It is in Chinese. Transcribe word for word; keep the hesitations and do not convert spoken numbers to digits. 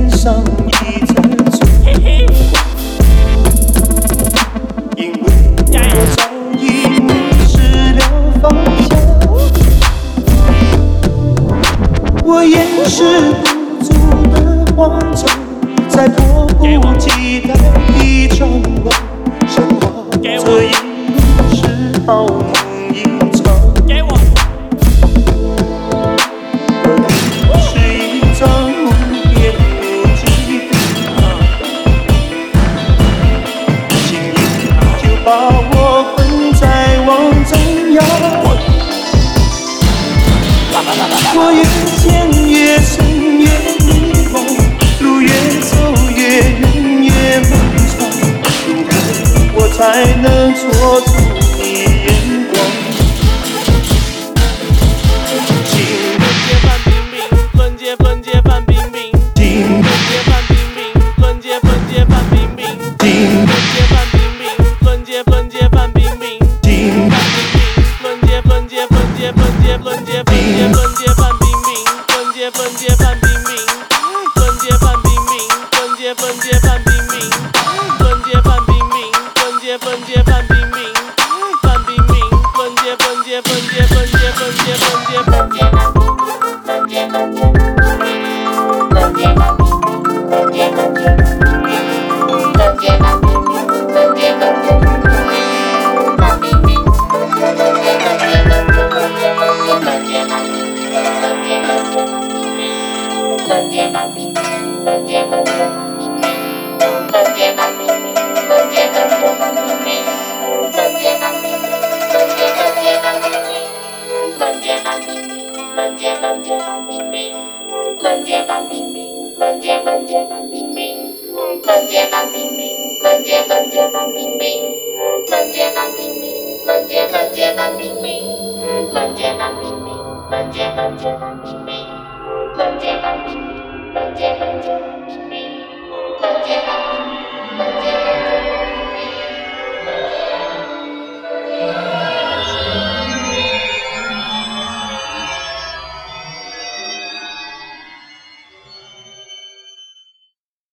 添上一层醋，因为我早已迷失了方向，我掩饰不住的慌张，在迫不及待地张望，生怕这一路是好梦一场。我是一张无边无际的航，轻易就把我困在网中央。我越陷越深越迷惘，路越走越远越漫长，如何我才能捉住你眼光？ 轮接轮接范冰冰，轮接范冰冰，轮接轮接范冰冰，轮接范冰冰，轮接轮接范冰冰，轮接轮接轮接轮接轮接轮接轮接范冰冰，轮接轮接范冰冰，轮接范冰冰，轮接轮接范冰冰，轮接范冰冰，轮接轮接范冰冰，范冰冰，轮接轮接轮接轮接轮接轮接轮接。 Thank you.